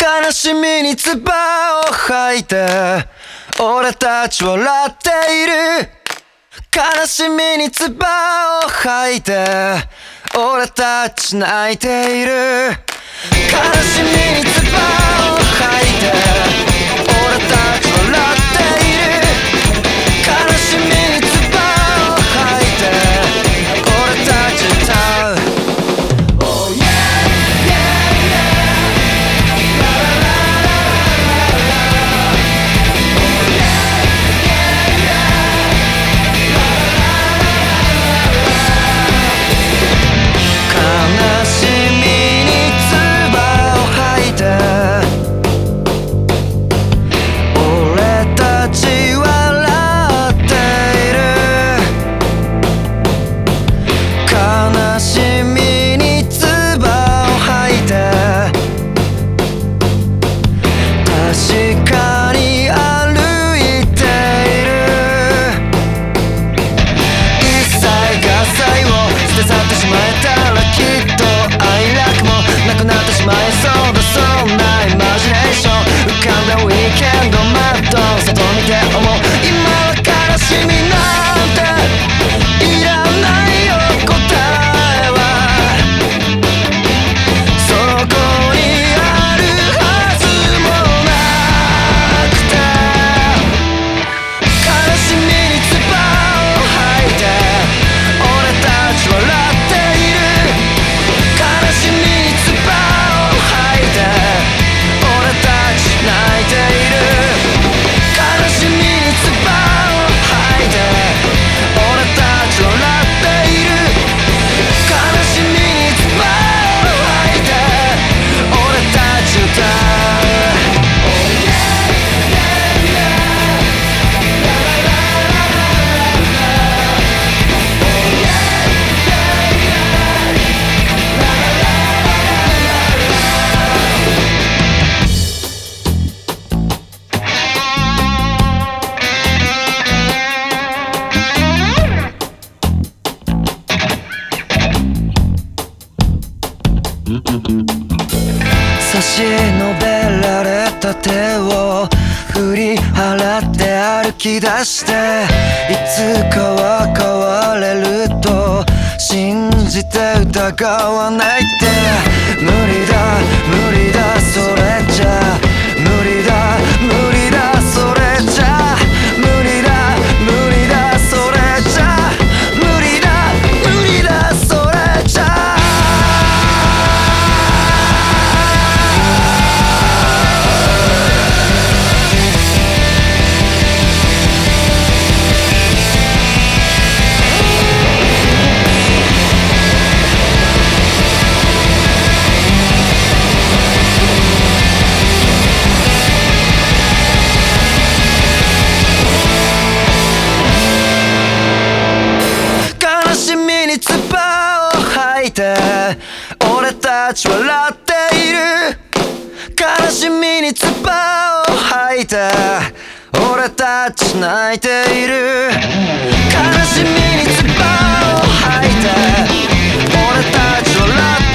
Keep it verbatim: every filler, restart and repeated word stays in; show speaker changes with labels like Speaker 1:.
Speaker 1: 悲しみに唾を吐いて俺たち笑っている。悲しみに唾を吐いて俺たち泣いている。悲しみに唾を吐いて俺たち笑っている。悲しみに唾を吐いて俺たち歌う。差し伸べられた手を振り払って歩き出して、いつかは変われると信じて疑わないって。無理だ無理だそれじゃ無理だ無理だそれじゃ無理だ無理だそれじゃ無理だ無理だそれじゃ。俺たち笑っている。悲しみに唾を吐いて俺たち泣いている。悲しみに唾を吐いて俺たち笑っている。